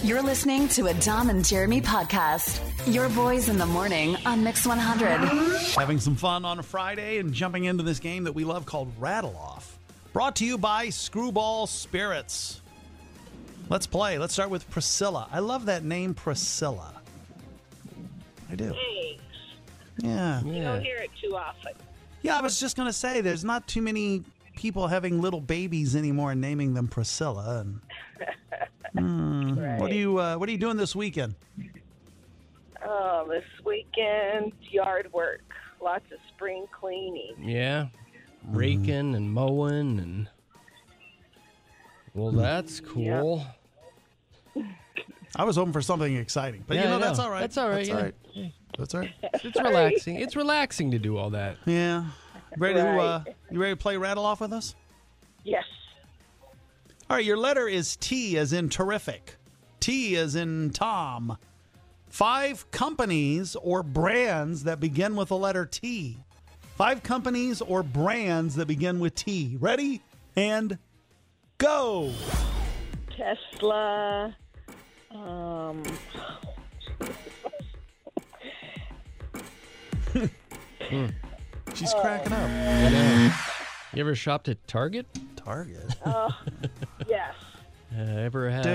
You're listening to a Dom and Jeremy podcast. Your boys in the morning on Mix 100. Having some fun on a Friday and jumping into this game that we love called Rattle Off. Brought to you by Screwball Spirits. Let's play. Let's start with Priscilla. I love that name, Priscilla. I do. Thanks. Yeah. You don't hear it too often. Yeah, I was just going to say, there's not too many people having little babies anymore and naming them Priscilla. And, Right. What are you doing this weekend? Oh, this weekend, yard work. Lots of spring cleaning. Yeah. Raking and mowing and... Well, that's cool. I was hoping for something exciting, but Yeah, I know. that's all right. That's all right, That's yeah. all right. That's all right. It's relaxing. It's relaxing to do all that. Yeah. Ready Right. you ready to play Rattle Off with us? Yes. All right, your letter is T as in terrific. T as in Tom. 5 companies or brands that begin with the letter T. 5 companies or brands that begin with T. Ready? And go. Tesla. She's cracking up. I know. You ever shopped at Target? Target. Yes. Ever had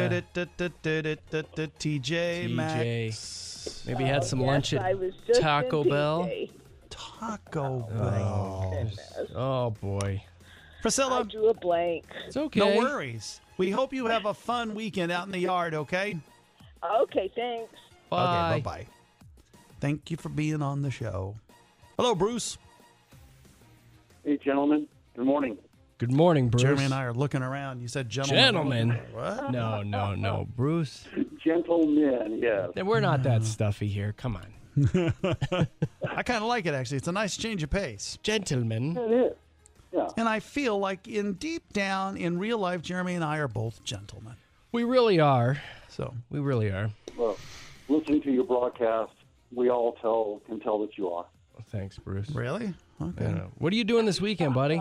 TJ Maxx. maybe had some Yes, lunch I at was just Taco in Bell? PJ. Taco Bell. Oh, boy. I Priscilla, drew a blank. It's okay. no worries. We hope you have a fun weekend out in the yard, okay? Okay, thanks. Bye. Okay, bye-bye. Thank you for being on the show. Hello, Bruce. Hey, gentlemen. Good morning. Good morning, Bruce. Jeremy and I are looking around. You said gentlemen. Gentlemen. What? No. Bruce. Gentlemen, yes. We're not that stuffy here. Come on. I kind of like it, actually. It's a nice change of pace. Gentlemen. It is. Yeah. And I feel like in deep down, in real life, Jeremy and I are both gentlemen. We really are. So, We really are. Well, listening to your broadcast, we all can tell that you are. Thanks, Bruce. really? Okay. Yeah. What are you doing this weekend, buddy?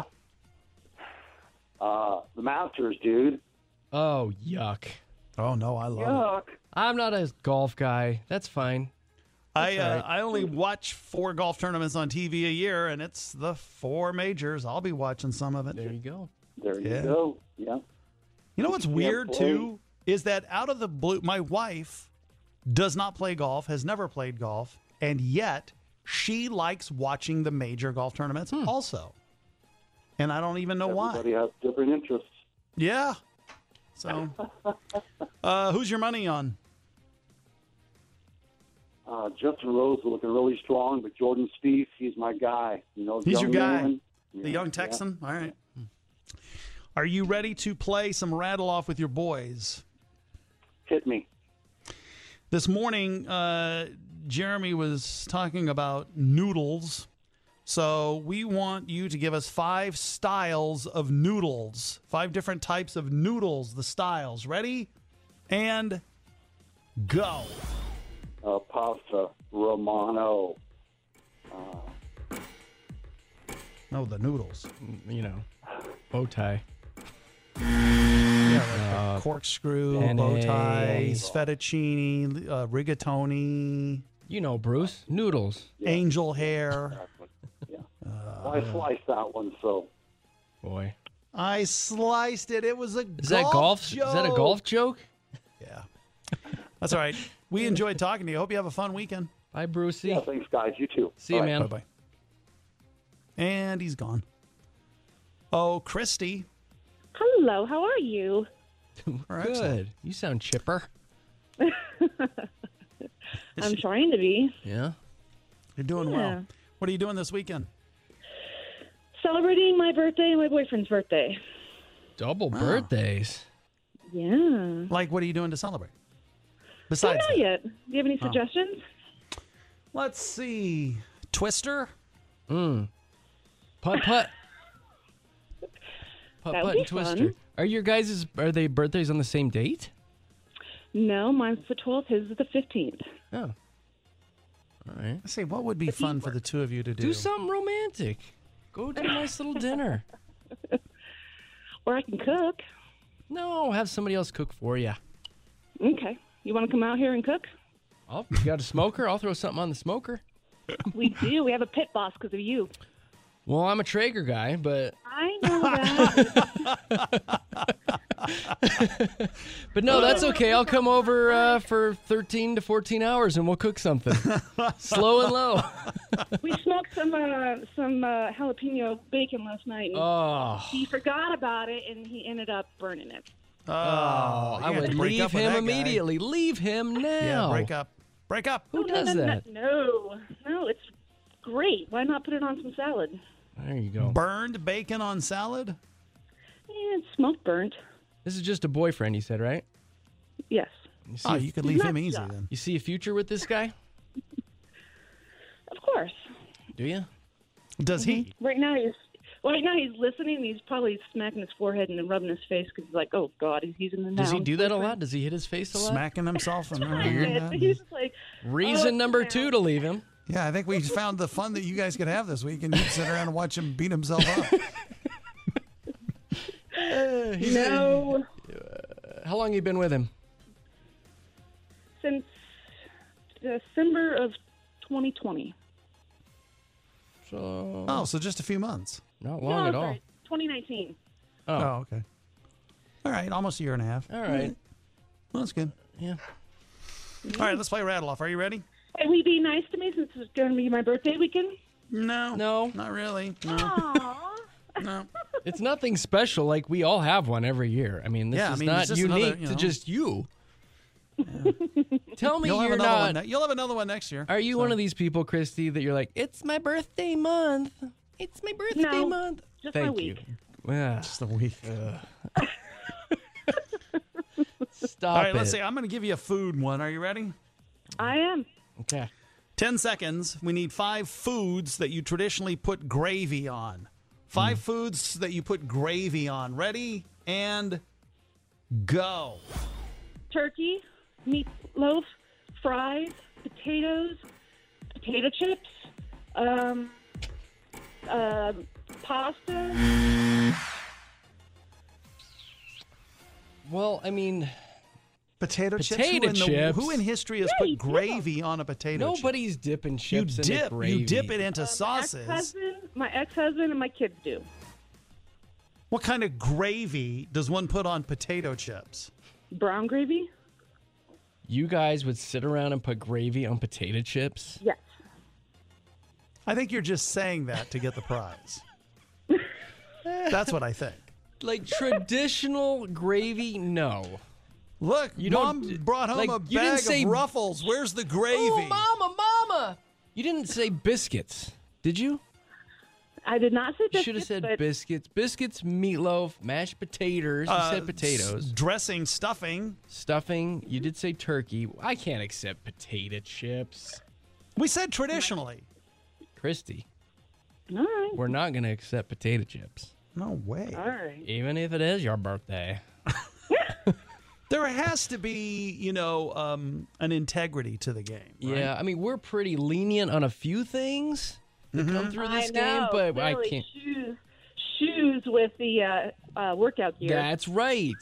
The Masters, dude. Oh, yuck. Oh, no, I love it. Yuck. I'm not a golf guy. That's fine. I only watch 4 golf tournaments on TV a year, and it's the 4 majors. I'll be watching some of it. There you go. There you Yeah. go. Yeah. You know what's weird, play. too, is that out of the blue, my wife does not play golf, has never played golf, and yet she likes watching the major golf tournaments also. And I don't even know why. Everybody has different interests. Yeah. So, who's your money on? Justin Rose is looking really strong, but Jordan Spieth, he's my guy. You know, He's your young guy. man. The Yeah, young Texan? All right. Are you ready to play some Rattle Off with your boys? Yeah. Hit me. This morning, Jeremy was talking about noodles. So we want you to give us 5 styles of noodles, 5 different types of noodles, the styles. Ready? And go. Pasta Romano. Oh, the noodles. You know, bow tie. Yeah, like the corkscrew, penne. bow ties, fettuccine, rigatoni, You know, Bruce. Noodles. angel hair. Yeah. Well, I sliced that one, so. Boy. I sliced it. It was a Is that golf? joke. Is that a golf joke? Yeah. That's all right. We enjoyed talking to you. Hope you have a fun weekend. Bye, Brucey. Yeah, thanks, guys. You too. See you, All right. man. Bye-bye. And he's gone. Oh, Christy. Hello, how are you? All right, excellent. Good. You sound chipper. I'm trying to be. Yeah. You're doing Yeah. well. What are you doing this weekend? Celebrating my birthday and my boyfriend's birthday. Double birthdays. Yeah. Like, what are you doing to celebrate? Don't Besides know that? yet. Do you have any suggestions? Let's see. Twister? Putt putt. Putt That would putt be and twister. fun. Are they birthdays on the same date? No, mine's the 12th. His is the 15th. Oh. All right. Let's see. What would be fun for the two of you to do? Do something romantic. Go to a nice little dinner. Or I can cook. No, have somebody else cook for you. Okay. You want to come out here and cook? Oh, you got a smoker? I'll throw something on the smoker. We do. We have a pit boss because of you. Well, I'm a Traeger guy, but I know that. but no, that's okay. I'll come over for 13 to 14 hours and we'll cook something. Slow and low. We smoked some jalapeno bacon last night. And Oh, he forgot about it, and he ended up burning it. I you have would to break leave up with him that guy. immediately. Leave him now. Yeah, break up. Break up. Who does that? No, it's great. Why not put it on some salad? There you go. Burned bacon on salad? Yeah, it's smoke burnt. This is just a boyfriend, you said, right? Yes. You see, Oh, you could leave him Not easy just. then. you see a future with this guy? Of course. Do you? Does he? Right now he's listening. And he's probably smacking his forehead and then rubbing his face because he's like, "Oh God, he's in the now." Does he do that a lot? Does he hit his face a lot? Smacking himself? And He's just like, Reason "Oh, number now." 2 to leave him. Yeah, I think we found the fun that you guys could have this week, and you can sit around and watch him beat himself up. No, How long you been with him? since December of 2020. So Oh, so just a few months. not long at all. Sorry, 2019. Oh, Oh, okay. All right, almost a year and a half. all right. Well, that's good. Yeah. All right, let's play Rattle Off. Are you ready? Hey, will you be nice to me since it's going to be my birthday weekend? No. No. Not really. No. Aww. No. It's nothing special. Like, we all have one every year. I mean, this Yeah, I is mean, not it's just unique another, you to know. just you. Tell me You'll have you're another not. one. You'll have another one next year. Are you one of these people, Christy, that you're like, it's my birthday month. It's my birthday No, month. just Thank my week. you. Yeah. Just a week. Stop All right, it. let's see. I'm going to give you a food one. Are you ready? I am. Okay. 10 seconds. We need 5 foods that you traditionally put gravy on. 5 foods that you put gravy on. Ready? And go. Turkey, meatloaf, fries, potatoes, potato chips, pasta. Well, I mean, Potato chips? Potato chips? Who in history has Yeah, put you do. gravy on a potato chip? nobody's dipping You chips in dip. gravy. You dip it into sauces. My ex-husband and my kids do. What kind of gravy does one put on potato chips? Brown gravy? You guys would sit around and put gravy on potato chips? Yes. I think you're just saying that to get the prize. That's what I think. Like traditional gravy? No. Look, You Mom don't- brought home like, a you didn't bag say- of Ruffles. Where's the gravy? Oh, mama! You didn't say biscuits, did you? I did not say You biscuits, should have said but biscuits. Biscuits, meatloaf, mashed potatoes. You said potatoes. Dressing, stuffing. Stuffing. You did say turkey. I can't accept potato chips. We said traditionally. Christy, all right. we're not going to accept potato chips. No way. All right. Even if it is your birthday. There has to be, an integrity to the game. Right? Yeah, I mean, we're pretty lenient on a few things that come through this game, but I really, can't. Shoes with the workout gear. That's right.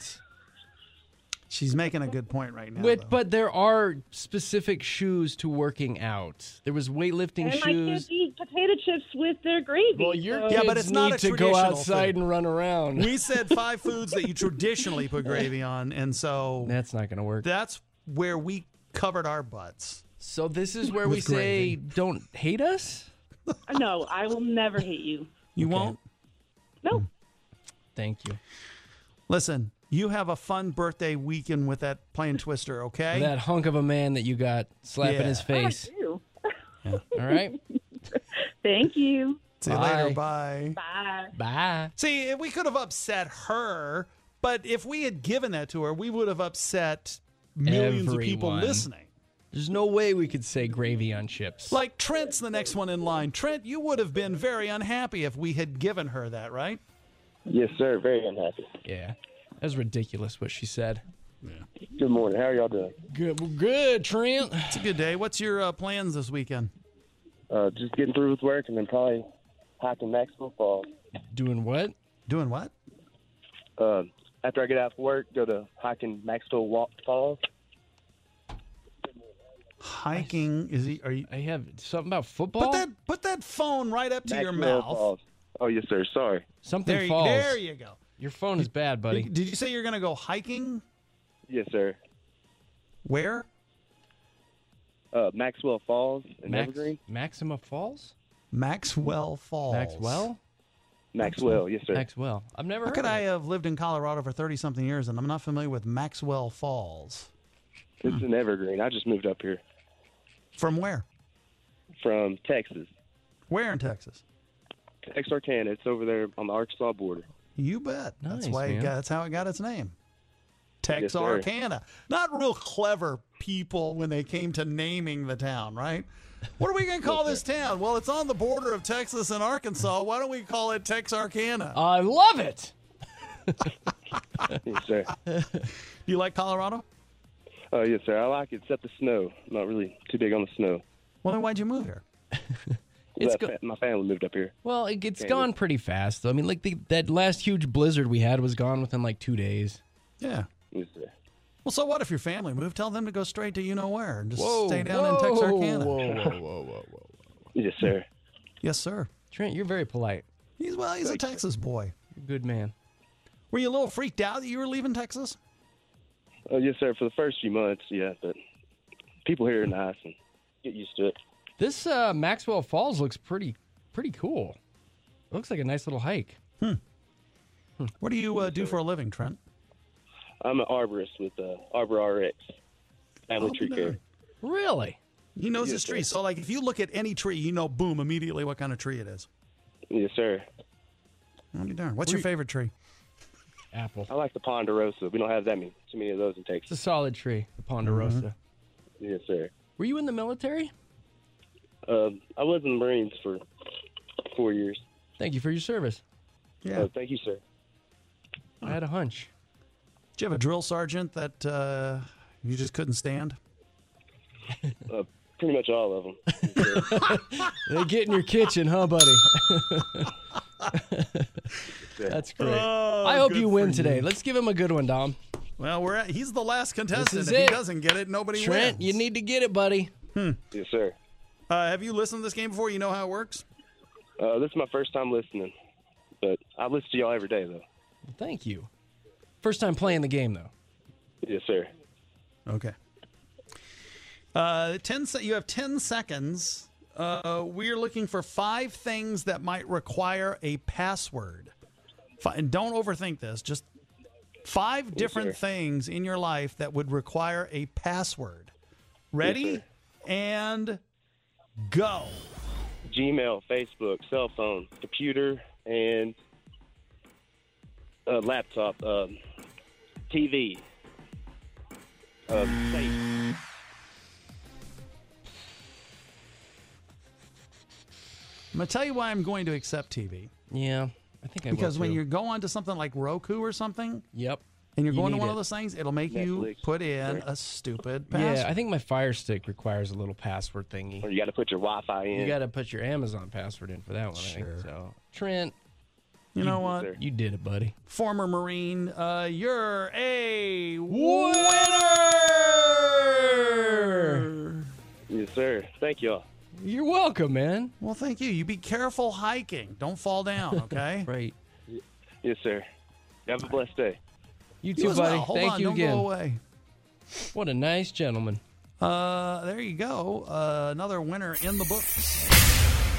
She's making a good point right now. though. But there are specific shoes to working out. There was weightlifting and my kids shoes. eat potato chips with their gravy. Well, your so- kids Yeah, but it's not need a to go traditional outside food. and run around. We said 5 foods that you traditionally put gravy on, and so That's not going to work. that's where we covered our butts. So this is where we With say, gravy. don't hate us? No, I will never hate you. You Okay. won't? No. Thank you. Listen, you have a fun birthday weekend with that playing Twister, okay? That hunk of a man that you got slapping Yeah. his face. I do. All right? Thank you. See you Bye. later. Bye. Bye. Bye. See, we could have upset her, but if we had given that to her, we would have upset millions of people Everyone. listening. There's no way we could say gravy on chips. Like Trent's the next one in line. Trent, you would have been very unhappy if we had given her that, right? Yes, sir. Very unhappy. Yeah. That was ridiculous what she said. Good morning. How are y'all doing? Good, Trent. It's a good day. What's your plans this weekend? Just getting through with work and then probably hiking Maxwell Falls. Doing what? Doing what? After I get out of work, go to hiking Maxwell Falls. Hiking is he? Are you? I have something about football. Put that phone right up to your Maxwell mouth. Falls. Oh, yes, sir. Sorry. Something falls. There you go. Your phone is bad, buddy. Did you say you're going to go hiking? Yes, sir. Where? Maxwell Falls in Evergreen. Maxima Falls? Maxwell Falls. Maxwell, yes, sir. Maxwell. I've never How heard could of I it. have lived in Colorado for 30-something years and I'm not familiar with Maxwell Falls? It's in Evergreen. I just moved up here From where? from Texas. Where in Texas? Texarkana. It's over there on the Arkansas border. You bet. That's Nice, why man. that's how it got its name. Yes, sir. Texarkana. Not real clever people when they came to naming the town, right? What are we going to call this town? Well, it's on the border of Texas and Arkansas. Why don't we call it Texarkana? I love it. Yes, sir. You like Colorado? Yes, sir. I like it, except the snow. I'm not really too big on the snow. Well, then why'd you move here? It's My family moved up here. Well, it's gone pretty fast, though. I mean, like that last huge blizzard we had was gone within like 2 days. Yeah. Yes, sir. Well, so what if your family moved? Tell them to go straight to you-know-where and just Whoa, stay down in Texarkana. Whoa. Yes, sir. Yes, sir. Trent, you're very polite. He's a Texas boy. You're a good man. Were you a little freaked out that you were leaving Texas? Yes, sir. For the first few months, yeah, but people here are nice and get used to it. This Maxwell Falls looks pretty cool. It looks like a nice little hike. What do you do for a living, Trent? I'm an arborist with Arbor RX, family tree care. Really? He knows Yes, his tree. sir. So, like, if you look at any tree, you know, boom, immediately what kind of tree it is. Yes, sir. I'll be darned. What's your favorite tree? Apple. I like the Ponderosa. We don't have too many of those in It's a Texas. solid tree, the Ponderosa. Yes, sir. Were you in the military? I was in the Marines for 4 years. Thank you for your service. Yeah. Thank you, sir. I had a hunch. Did you have a drill sergeant that you just couldn't stand? Pretty much all of them. They get in your kitchen, huh, buddy? That's great. Oh, I hope good you win for today. you. Let's give him a good one, Dom. Well, he's the last contestant. This is If he it. doesn't get it, nobody Trent, wins. you need to get it, buddy. Yes, sir. Have you listened to this game before? You know how it works? This is my first time listening, but I listen to y'all every day, though. Thank you. First time playing the game, though. Yes, sir. Okay. You have 10 seconds. We're looking for 5 things that might require a password. And don't overthink this. Just 5 different sir. things in your life that would require a password. Ready? Yes, sir. And go. Gmail, Facebook, cell phone, computer, and laptop, TV, safe. I'm going to tell you why I'm going to accept TV. Yeah, I think I will, Because when too. you go onto something like Roku or something, Yep. and you're You going to need one it. of those things, it'll make you Netflix. put in Right. a stupid password. Yeah, I think my Fire Stick requires a little password thingy. Or you got to put your Wi-Fi in. You got to put your Amazon password in for that one, I think. Sure. So, Trent, You know what? sir. you did it, buddy. Former Marine, you're a Winner! Yes, sir. Thank y'all. You're welcome, man. Well, thank you. You be careful hiking. Don't fall down, okay? Right. Yes, sir. Have a blessed day. You You too, as buddy. well. Hold Thank on, you don't again. go away. What a nice gentleman. There you go. Another winner in the books.